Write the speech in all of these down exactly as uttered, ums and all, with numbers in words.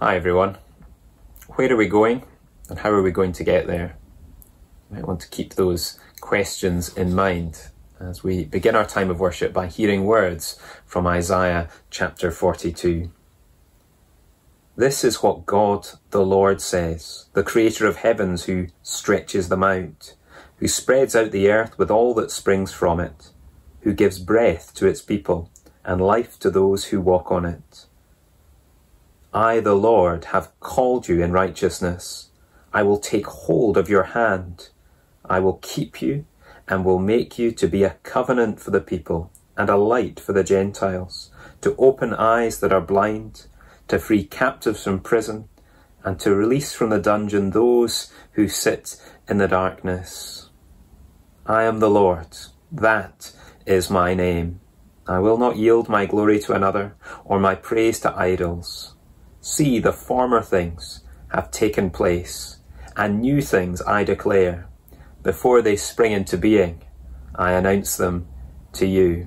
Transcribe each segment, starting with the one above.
Hi everyone. Where are we going and how are we going to get there? You might want to keep those questions in mind as we begin our time of worship by hearing words from Isaiah chapter forty-two. This is what God the Lord says, the creator of heavens, who stretches them out, who spreads out the earth with all that springs from it, who gives breath to its people and life to those who walk on it. I, the Lord, have called you in righteousness. I will take hold of your hand. I will keep you and will make you to be a covenant for the people and a light for the Gentiles, to open eyes that are blind, to free captives from prison, and to release from the dungeon those who sit in the darkness. I am the Lord. That is my name. I will not yield my glory to another or my praise to idols. See, the former things have taken place, and new things I declare. Before they spring into being, I announce them to you.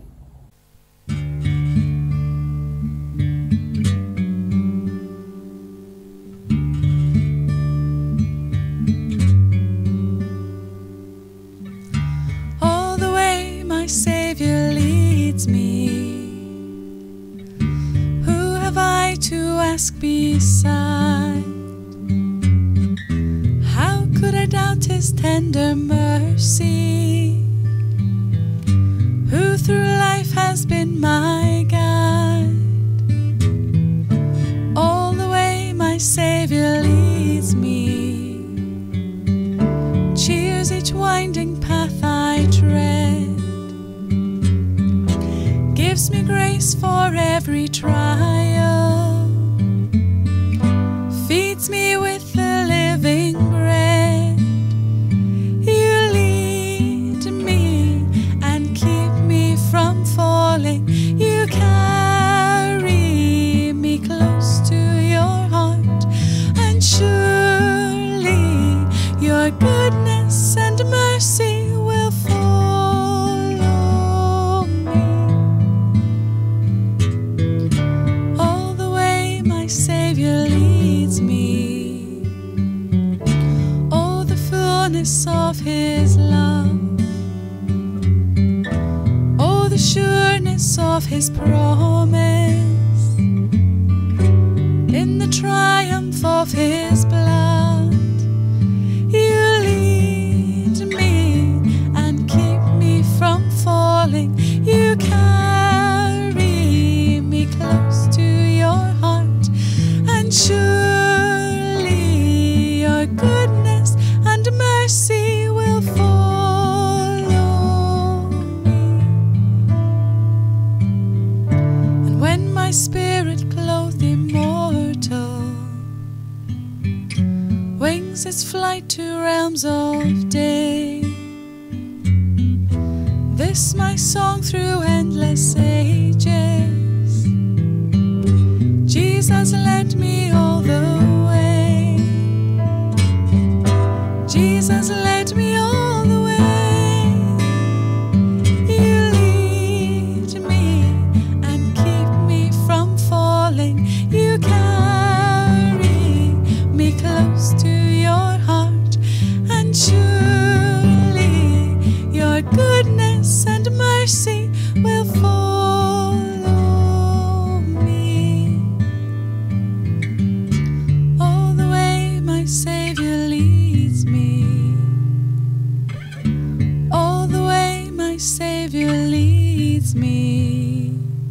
All the way my Saviour leads me, to ask beside. How could I doubt his tender mercy, who through life has been my guide? All the way my Saviour leads me, cheers each winding path I tread, gives me grace for every trial, feeds me with the living bread. You lead me and keep me from falling. You carry me close to your heart, and surely your goodness and mercy will follow me. All the way my Saviour leads me, oh, the fullness of his love, oh, the sureness of his promise, in the triumph of his blood. You lead me and keep me from falling. You carry me close to your heart, and surely your goodness and mercy will follow me. And when my spirit clothed immortal wings its flight to realms of day, this my song through endless ages, Jesus led me all the way. Jesus led me all the way. You lead me and keep me from falling. You carry me close to your heart, and surely your goodness and mercy will follow me. All the way my Saviour leads me, all the way my Saviour leads me.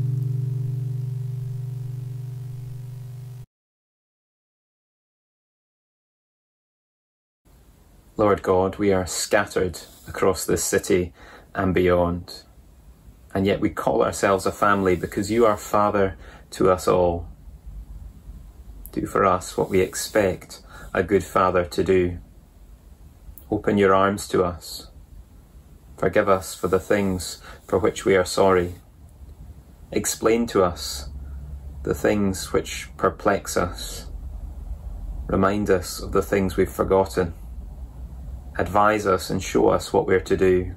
Lord God, we are scattered across this city and beyond, and yet we call ourselves a family because you are Father to us all. Do for us what we expect a good Father to do. Open your arms to us. Forgive us for the things for which we are sorry. Explain to us the things which perplex us. Remind us of the things we've forgotten. Advise us and show us what we're to do.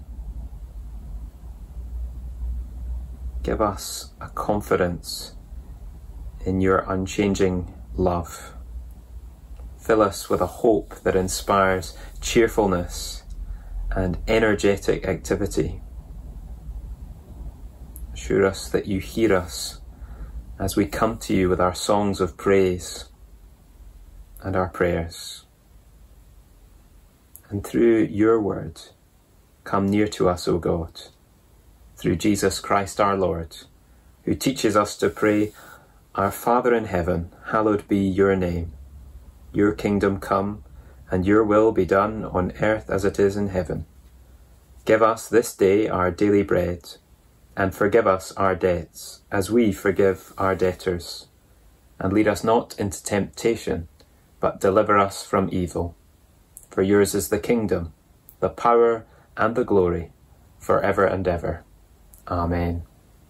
Give us a confidence in your unchanging love. Fill us with a hope that inspires cheerfulness and energetic activity. Assure us that you hear us as we come to you with our songs of praise and our prayers. And through your word, come near to us, O God, through Jesus Christ our Lord, who teaches us to pray, Our Father in heaven, hallowed be your name. Your kingdom come, and your will be done on earth as it is in heaven. Give us this day our daily bread, and forgive us our debts, as we forgive our debtors. And lead us not into temptation, but deliver us from evil. For yours is the kingdom, the power, and the glory, for ever and ever. Amen.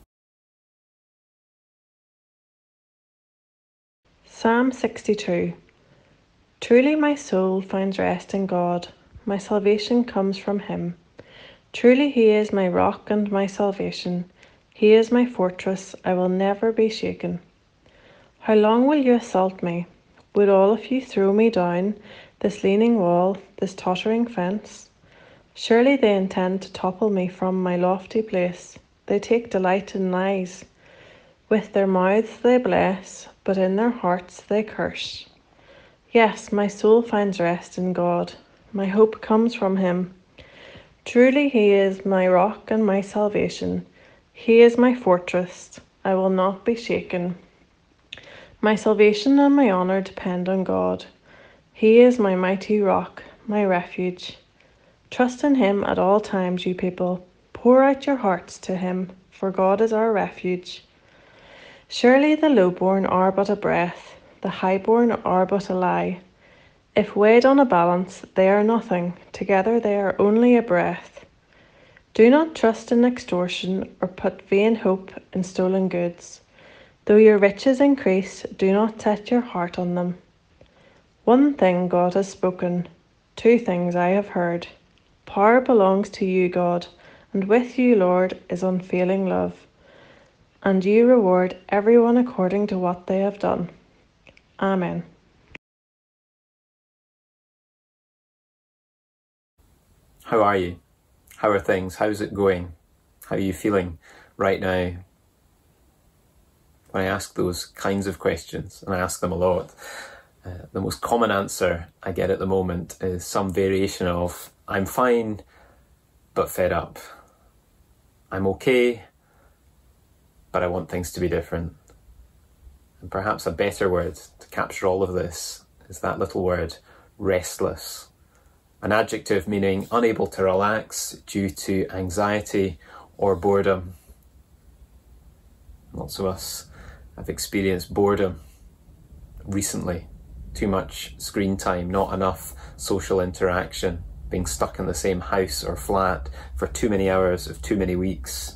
Psalm sixty-two. Truly my soul finds rest in God. My salvation comes from him. Truly he is my rock and my salvation. He is my fortress. I will never be shaken. How long will you assault me? Would all of you throw me down, this leaning wall, this tottering fence? Surely they intend to topple me from my lofty place. They take delight in lies. With their mouths they bless, but in their hearts they curse. Yes, my soul finds rest in God. My hope comes from him. Truly he is my rock and my salvation. He is my fortress. I will not be shaken. My salvation and my honour depend on God. He is my mighty rock, my refuge. Trust in him at all times, you people. Pour out your hearts to him, for God is our refuge. Surely the lowborn are but a breath, the highborn are but a lie. If weighed on a balance, they are nothing, together they are only a breath. Do not trust in extortion, or put vain hope in stolen goods. Though your riches increase, do not set your heart on them. One thing God has spoken, two things I have heard. Power belongs to you, God, and with you, Lord, is unfailing love. And you reward everyone according to what they have done. Amen. How are you? How are things? How's it going? How are you feeling right now? When I ask those kinds of questions, and I ask them a lot, uh, the most common answer I get at the moment is some variation of, I'm fine, but fed up. I'm okay, but I want things to be different. And perhaps a better word to capture all of this is that little word, restless. An adjective meaning unable to relax due to anxiety or boredom. Lots of us have experienced boredom recently. Too much screen time, not enough social interaction, being stuck in the same house or flat for too many hours of too many weeks.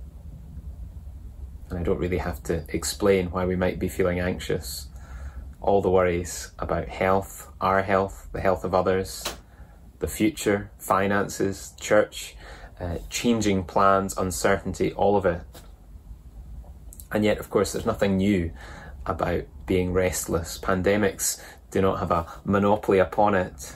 And I don't really have to explain why we might be feeling anxious. All the worries about health, our health, the health of others, the future, finances, church, uh, changing plans, uncertainty, all of it. And yet, of course, there's nothing new about being restless. Pandemics do not have a monopoly upon it.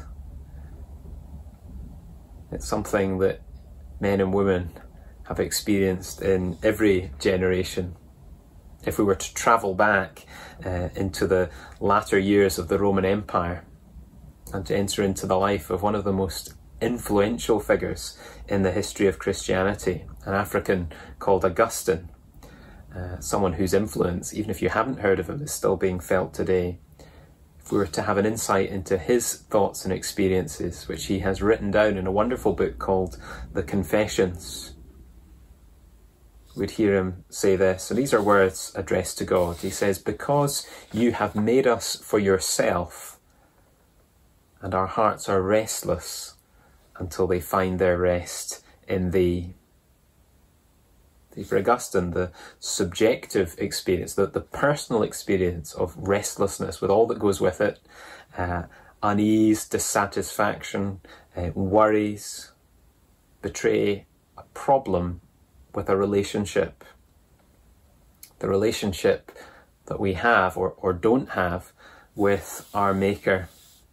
It's something that men and women have experienced in every generation. If we were to travel back uh, into the latter years of the Roman Empire and to enter into the life of one of the most influential figures in the history of Christianity, an African called Augustine, uh, someone whose influence, even if you haven't heard of him, is still being felt today. If we were to have an insight into his thoughts and experiences, which he has written down in a wonderful book called The Confessions, we'd hear him say this, and these are words addressed to God. He says, because you have made us for yourself, and our hearts are restless until they find their rest in thee. For Augustine, the subjective experience, the, the personal experience of restlessness with all that goes with it, uh, unease, dissatisfaction, uh, worries, betray a problem with a relationship. The relationship that we have or, or don't have with our Maker.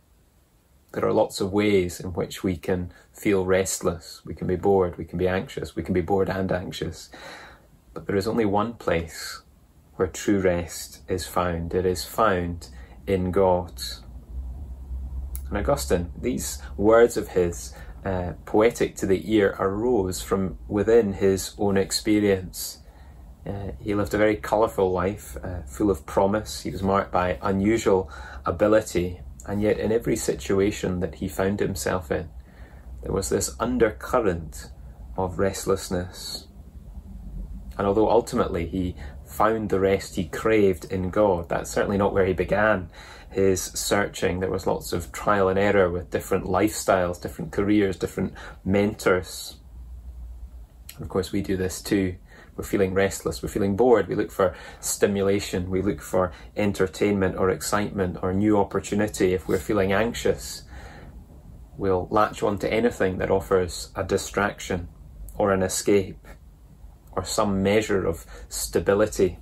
There are lots of ways in which we can feel restless. We can be bored, we can be anxious, we can be bored and anxious. But there is only one place where true rest is found. It is found in God. And Augustine, these words of his, uh, poetic to the ear, arose from within his own experience. Uh, he lived a very colourful life, uh, full of promise. He was marked by unusual ability. And yet in every situation that he found himself in, there was this undercurrent of restlessness. And although ultimately he found the rest he craved in God, that's certainly not where he began his searching. There was lots of trial and error with different lifestyles, different careers, different mentors. And of course we do this too. We're feeling restless, we're feeling bored, we look for stimulation, we look for entertainment or excitement or new opportunity. If we're feeling anxious, we'll latch on to anything that offers a distraction or an escape or some measure of stability.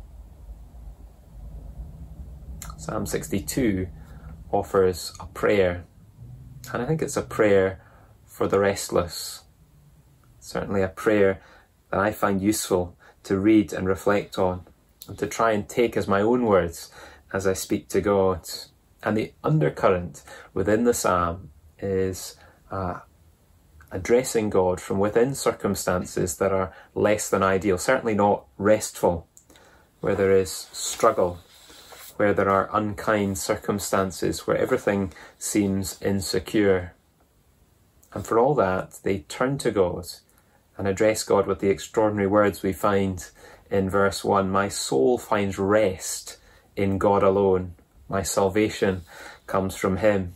Psalm sixty-two offers a prayer, and I think it's a prayer for the restless. Certainly a prayer that I find useful to read and reflect on, and to try and take as my own words as I speak to God. And the undercurrent within the psalm is uh, addressing God from within circumstances that are less than ideal, certainly not restful, where there is struggle, where there are unkind circumstances, where everything seems insecure. And for all that, they turn to God and address God with the extraordinary words we find in verse one. My soul finds rest in God alone. My salvation comes from him.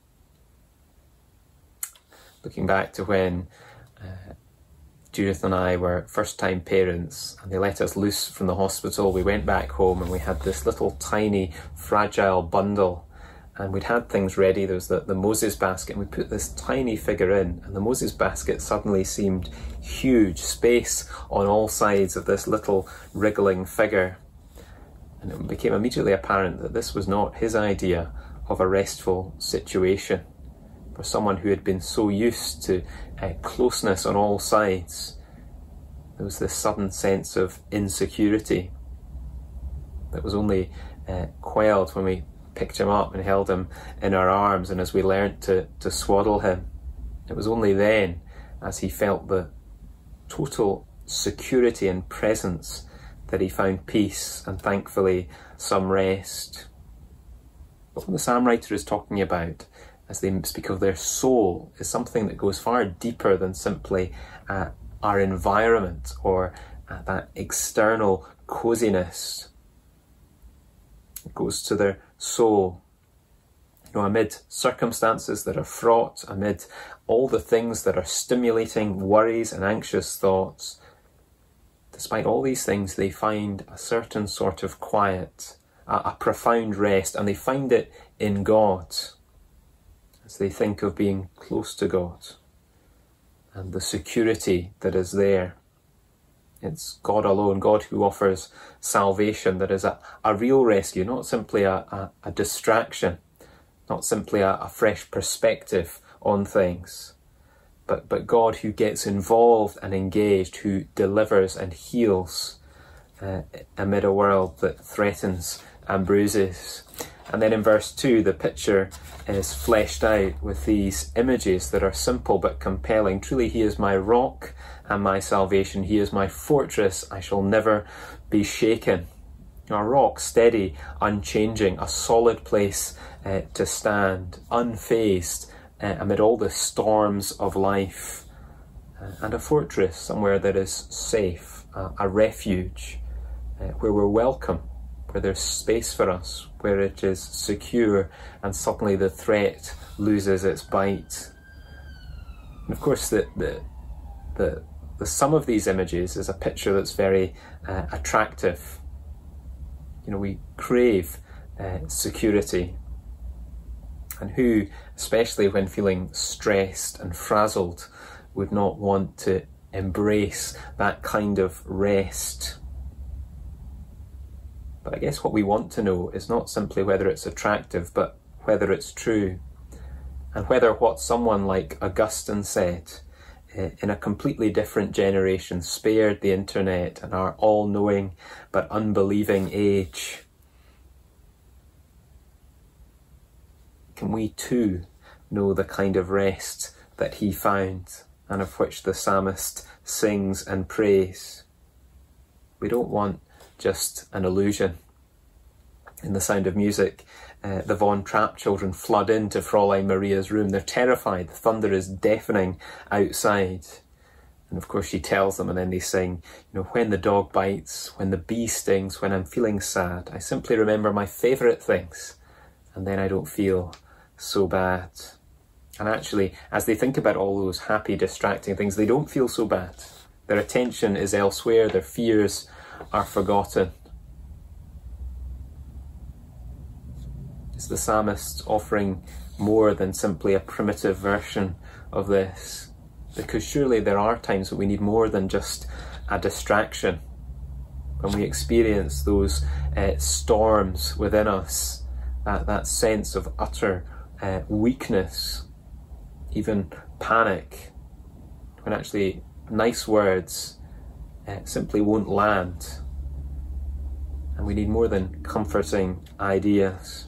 Looking back to when uh, Judith and I were first-time parents and they let us loose from the hospital, we went back home and we had this little tiny fragile bundle. And we'd had things ready. There was the, the Moses basket, and we put this tiny figure in, and the Moses basket suddenly seemed huge, space on all sides of this little wriggling figure. And it became immediately apparent that this was not his idea of a restful situation. For someone who had been so used to uh, closeness on all sides, there was this sudden sense of insecurity that was only uh, quelled when we picked him up and held him in our arms, and as we learnt to, to swaddle him. It was only then, as he felt the total security and presence, that he found peace and thankfully some rest. But what the psalm writer is talking about as they speak of their soul is something that goes far deeper than simply uh, our environment or uh, that external coziness. It goes to their soul. You know, amid circumstances that are fraught, amid all the things that are stimulating worries and anxious thoughts, despite all these things, they find a certain sort of quiet, a, a profound rest, and they find it in God as they think of being close to God and the security that is there. It's God alone, God who offers salvation that is a, a real rescue, not simply a, a, a distraction, not simply a, a fresh perspective on things, but, but God who gets involved and engaged, who delivers and heals uh, amid a world that threatens and bruises. And then in verse two, the picture is fleshed out with these images that are simple but compelling. Truly he is my rock and my salvation. He is my fortress. I shall never be shaken. A rock, steady, unchanging, a solid place uh, to stand, unfazed uh, amid all the storms of life. Uh, and a fortress, somewhere that is safe, uh, a refuge, uh, where we're welcome, where there's space for us, where it is secure, and suddenly the threat loses its bite. And of course, the the the, the sum of these images is a picture that's very uh, attractive. You know, we crave uh, security, and who, especially when feeling stressed and frazzled, would not want to embrace that kind of rest? But I guess what we want to know is not simply whether it's attractive, but whether it's true. and whether what someone like Augustine said in a completely different generation spared the internet and our all-knowing but unbelieving age, can we too know the kind of rest that he found and of which the psalmist sings and prays? We don't want just an illusion. In The Sound of Music, uh, the Von Trapp children flood into Fräulein Maria's room. They're terrified. The thunder is deafening outside. And of course she tells them, and then they sing, you know, when the dog bites, when the bee stings, when I'm feeling sad, I simply remember my favourite things, and then I don't feel so bad. And actually, as they think about all those happy, distracting things, they don't feel so bad. Their attention is elsewhere, their fears are forgotten. Is the psalmist offering more than simply a primitive version of this? Because surely there are times that we need more than just a distraction. When we experience those uh, storms within us, that, that sense of utter uh, weakness, even panic, when actually nice words uh, simply won't land. And we need more than comforting ideas.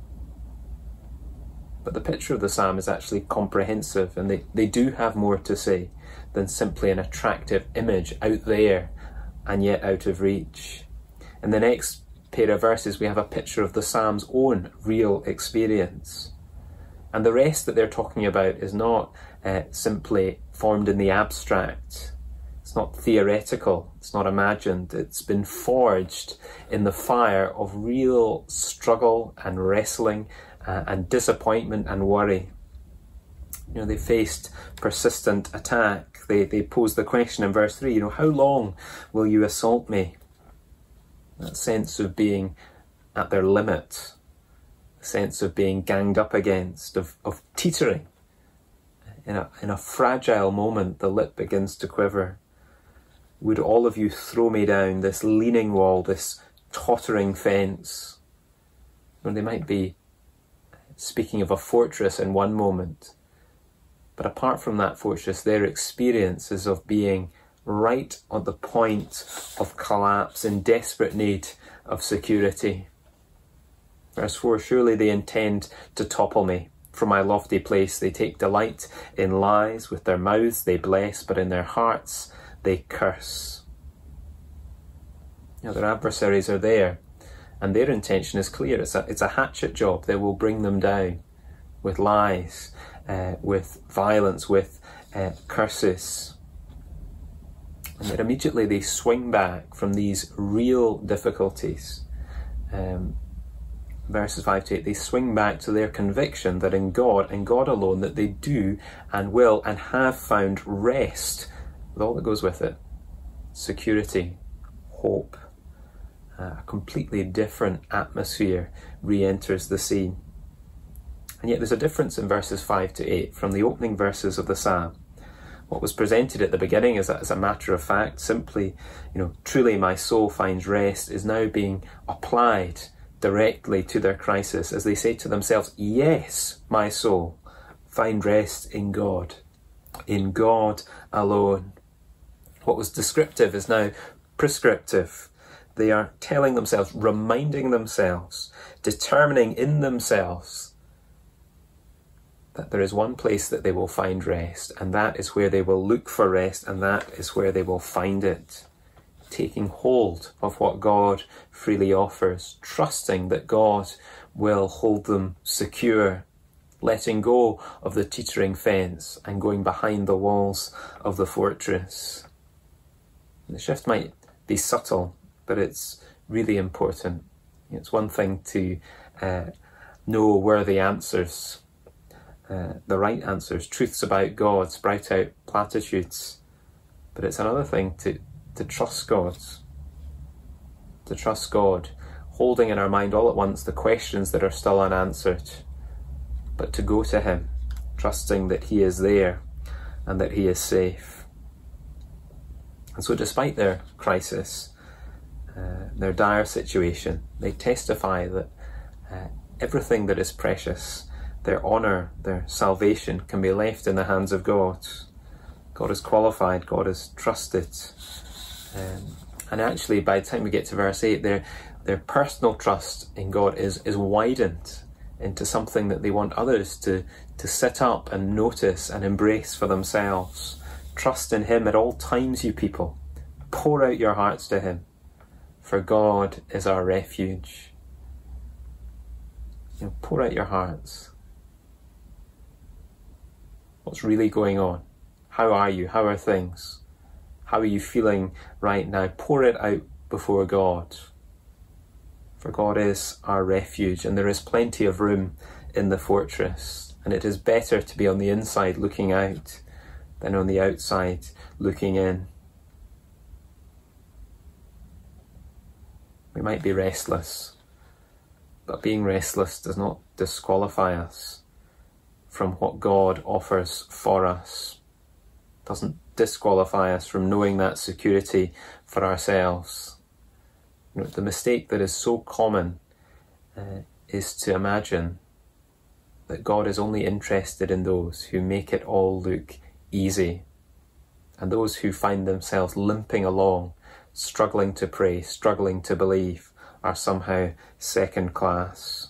But the picture of the psalm is actually comprehensive, and they, they do have more to say than simply an attractive image out there and yet out of reach. In the next pair of verses we have a picture of the psalm's own real experience. And the rest that they're talking about is not uh, simply formed in the abstract. It's not theoretical, it's not imagined. It's been forged in the fire of real struggle and wrestling Uh, and disappointment and worry. You know, they faced persistent attack. They, they posed the question in verse three, you know, how long will you assault me? That sense of being at their limit, the sense of being ganged up against, of, of teetering. In a, in a fragile moment, the lip begins to quiver. Would all of you throw me down this leaning wall, this tottering fence? Or they might be speaking of a fortress in one moment, but apart from that fortress, their experience is of being right on the point of collapse, in desperate need of security. Verse four, surely they intend to topple me. From my lofty place they take delight in lies. With their mouths they bless, but in their hearts they curse. You know, their adversaries are there, and their intention is clear. It's a, it's a hatchet job. They will bring them down with lies, uh, with violence, with uh, curses. And then immediately they swing back from these real difficulties. Um, verses five to eight, they swing back to their conviction that in God, and God alone, that they do and will and have found rest with all that goes with it. Security, hope. Uh, a completely different atmosphere re-enters the scene. And yet there's a difference in verses five to eight from the opening verses of the psalm. What was presented at the beginning as a, as a matter of fact, simply, you know, truly my soul finds rest, is now being applied directly to their crisis as they say to themselves, yes, my soul, find rest in God, in God alone. What was descriptive is now prescriptive. They are telling themselves, reminding themselves, determining in themselves that there is one place that they will find rest, and that is where they will look for rest, and that is where they will find it. Taking hold of what God freely offers, trusting that God will hold them secure, letting go of the teetering fence and going behind the walls of the fortress. The shift might be subtle, but it's really important. It's one thing to uh, know where the answers, uh, the right answers, truths about God, sprout out platitudes. But it's another thing to, to trust God. To trust God, holding in our mind all at once the questions that are still unanswered, but to go to Him, trusting that He is there and that He is safe. And so despite their crisis, Uh, their dire situation, they testify that uh, everything that is precious their honour, their salvation can be left in the hands of God. God is qualified, God is trusted. Um, and actually, by the time we get to verse eight, their, their personal trust in God is, is widened into something that they want others to, to sit up and notice and embrace for themselves. Trust in him at all times, you people. Pour out your hearts to him, for God is our refuge. You know, pour out your hearts. What's really going on? How are you? How are things? How are you feeling right now? Pour it out before God. For God is our refuge, and there is plenty of room in the fortress. And it is better to be on the inside looking out than on the outside looking in. We might be restless, but being restless does not disqualify us from what God offers for us. It doesn't disqualify us from knowing that security for ourselves. You know, the mistake that is so common uh, is to imagine that God is only interested in those who make it all look easy, and those who find themselves limping along, struggling to pray, struggling to believe, are somehow second class.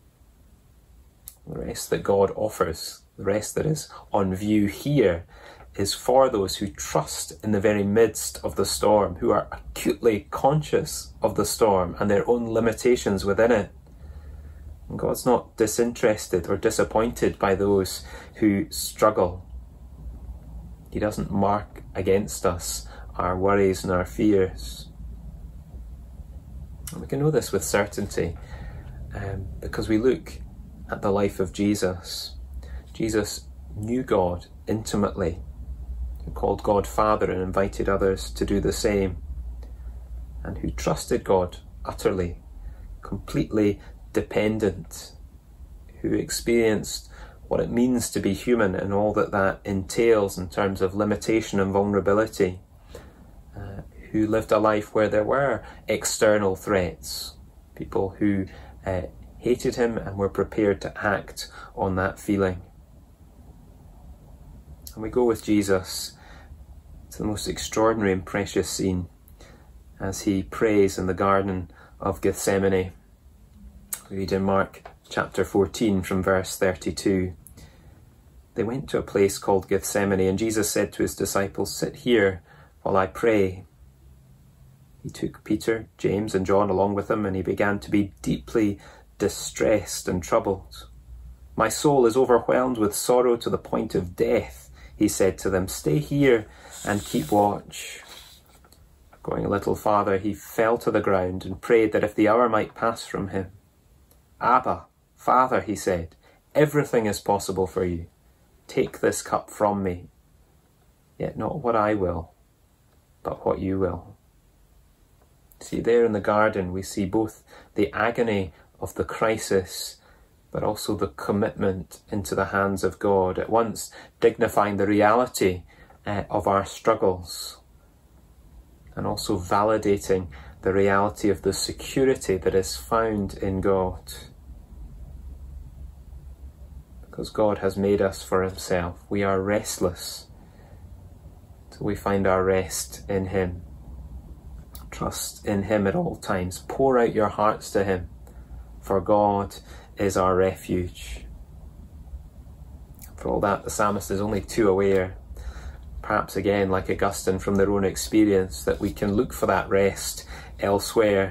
The rest that God offers, the rest that is on view here, is for those who trust in the very midst of the storm, who are acutely conscious of the storm and their own limitations within it. And God's not disinterested or disappointed by those who struggle. He doesn't mark against us our worries and our fears. And we can know this with certainty um, because we look at the life of Jesus. Jesus knew God intimately, who called God Father and invited others to do the same, and who trusted God utterly, completely dependent, who experienced what it means to be human and all that that entails in terms of limitation and vulnerability, uh, who lived a life where there were external threats, people who uh, hated him and were prepared to act on that feeling. And we go with Jesus to the most extraordinary and precious scene as he prays in the Garden of Gethsemane. We read in Mark chapter fourteen from verse thirty-two. They went to a place called Gethsemane, and Jesus said to his disciples, "Sit here while I pray." He took Peter, James and John along with him, and he began to be deeply distressed and troubled. "My soul is overwhelmed with sorrow to the point of death," he said to them. "Stay here and keep watch." Going a little farther, he fell to the ground and prayed that if the hour might pass from him. "Abba, Father," he said, "everything is possible for you. Take this cup from me. Yet not what I will, but what you will." See, there in the garden we see both the agony of the crisis, but also the commitment into the hands of God, at once dignifying the reality uh, of our struggles, and also validating the reality of the security that is found in God. Because God has made us for himself, we are restless till we find our rest in him. Trust in him at all times. Pour out your hearts to him, for God is our refuge. For all that, the psalmist is only too aware, perhaps again like Augustine from their own experience, that we can look for that rest elsewhere.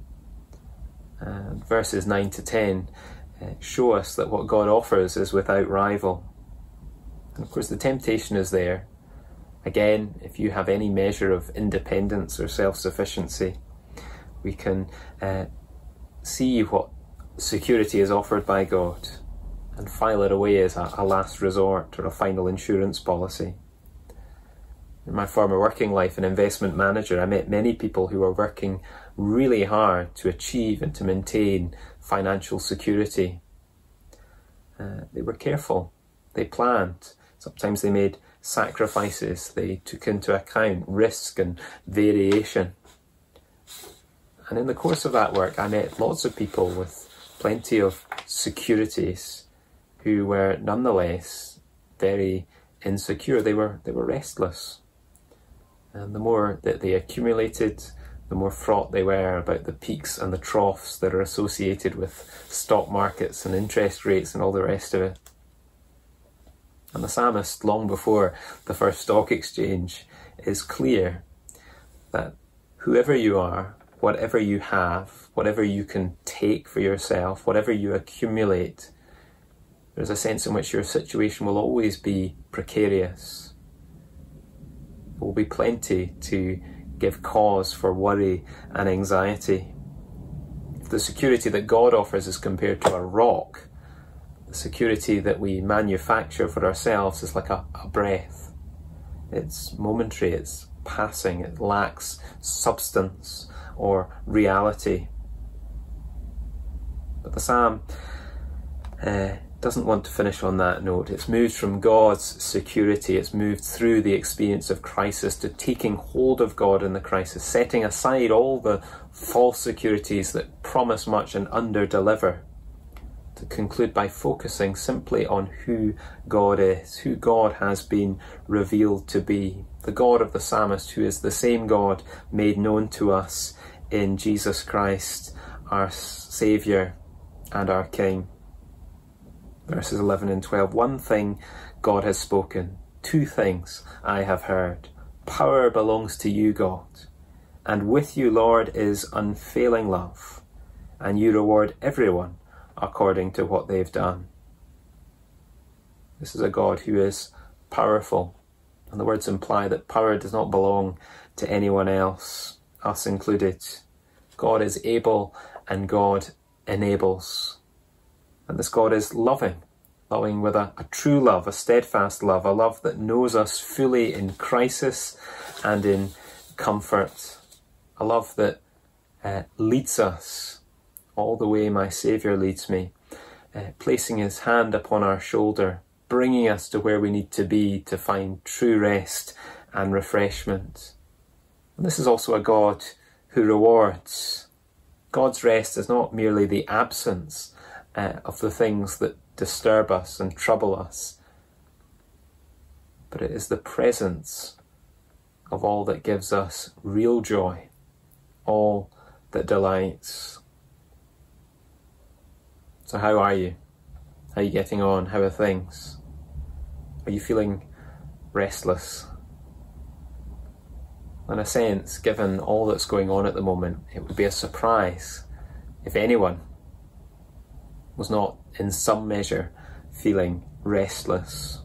And verses nine to ten uh, show us that what God offers is without rival. And of course the temptation is there. Again, if you have any measure of independence or self-sufficiency, we can uh, see what security is offered by God and file it away as a, a last resort or a final insurance policy. In my former working life, an investment manager, I met many people who were working really hard to achieve and to maintain financial security. Uh, they were careful, they planned, sometimes they made sacrifices, they took into account risk and variation. And in the course of that work, I met lots of people with plenty of securities who were nonetheless very insecure. They were, they were restless. And the more that they accumulated, the more fraught they were about the peaks and the troughs that are associated with stock markets and interest rates and all the rest of it. And the psalmist, long before the first stock exchange, is clear that whoever you are, whatever you have, whatever you can take for yourself, whatever you accumulate, there's a sense in which your situation will always be precarious. There will be plenty to give cause for worry and anxiety. If the security that God offers is compared to a rock, the security that we manufacture for ourselves is like a, a breath. It's momentary, it's passing, it lacks substance or reality. But the psalm uh, doesn't want to finish on that note. It's moved from God's security, it's moved through the experience of crisis to taking hold of God in the crisis, setting aside all the false securities that promise much and under-deliver, to conclude by focusing simply on who God is, who God has been revealed to be, the God of the psalmist, who is the same God made known to us in Jesus Christ, our Saviour and our King. Verses eleven and twelve, one thing God has spoken, two things I have heard. Power belongs to you, God, and with you, Lord, is unfailing love, and you reward everyone according to what they've done. This is a God who is powerful, and the words imply that power does not belong to anyone else, us included. God is able and God enables. And this God is loving, loving with a, a true love, a steadfast love, a love that knows us fully in crisis and in comfort, a love that uh, leads us all the way my Saviour leads me, uh, placing his hand upon our shoulder, bringing us to where we need to be to find true rest and refreshment. And this is also a God who rewards. God's rest is not merely the absence uh, of the things that disturb us and trouble us, but it is the presence of all that gives us real joy, all that delights. So how are you? How are you getting on? How are things? Are you feeling restless? In a sense, given all that's going on at the moment, it would be a surprise if anyone was not in some measure feeling restless.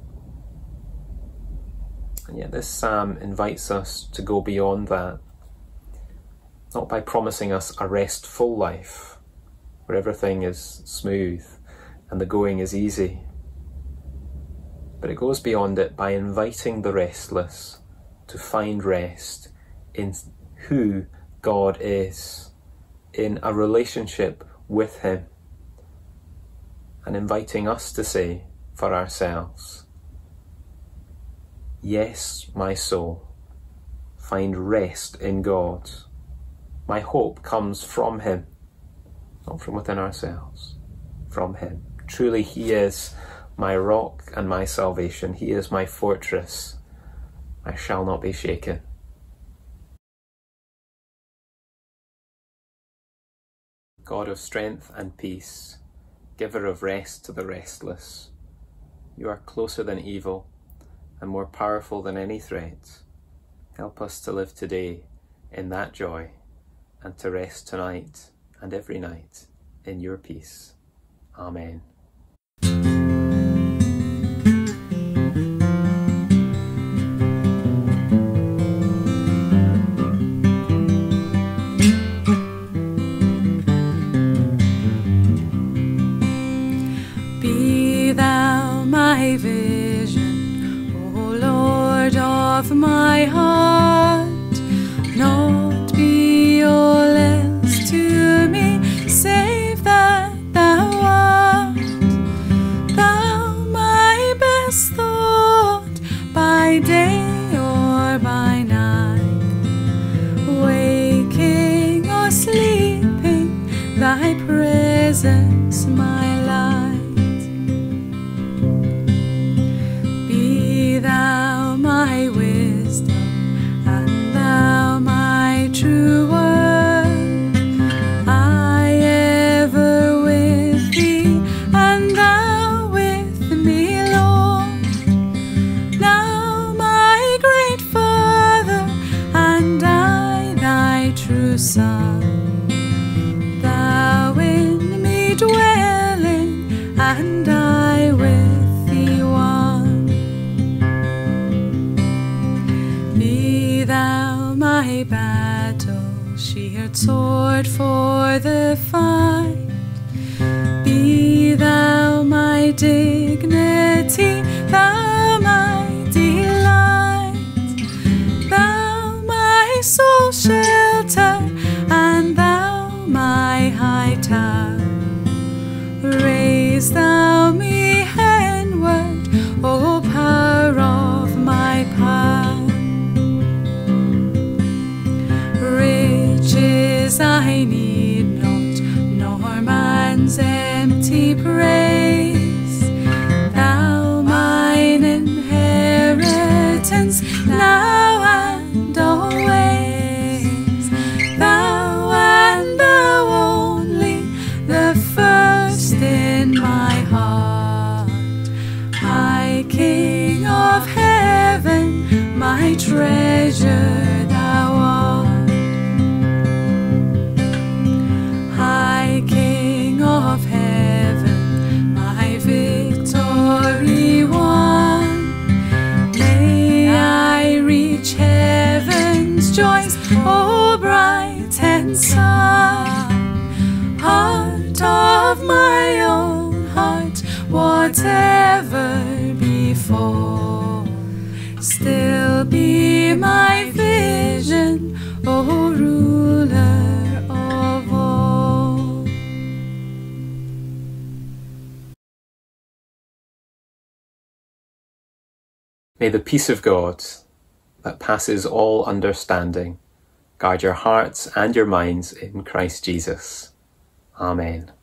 And yet this psalm invites us to go beyond that, not by promising us a restful life, where everything is smooth and the going is easy. But it goes beyond it by inviting the restless to find rest in who God is, in a relationship with him, and inviting us to say for ourselves, yes, my soul, find rest in God. My hope comes from him, not from within ourselves, from him. Truly he is my rock and my salvation. He is my fortress. I shall not be shaken. God of strength and peace, giver of rest to the restless, you are closer than evil and more powerful than any threat. Help us to live today in that joy and to rest tonight and every night in your peace. Amen. Be thou my vision, O Lord of my heart, not be all else to me, save that thou art. Thou my best thought, by day or by night, waking or sleeping, thy presence my light. for the fight. Be thou my dignity, thou my delight, thou my sole shelter, and thou my high tower. Raise thou me heavenward, O power of my path. Riches I need not, nor man's empty praise. Thou mine inheritance, now and always. Thou and thou only, the first in my heart. High King of heaven, my treasure thou art. High King of heaven, my victory won. May I reach heaven's joys, O bright and sun. Heart of my own heart, whatever befall, still be my vision, O ruler of all. May the peace of God, that passes all understanding, guard your hearts and your minds in Christ Jesus. Amen.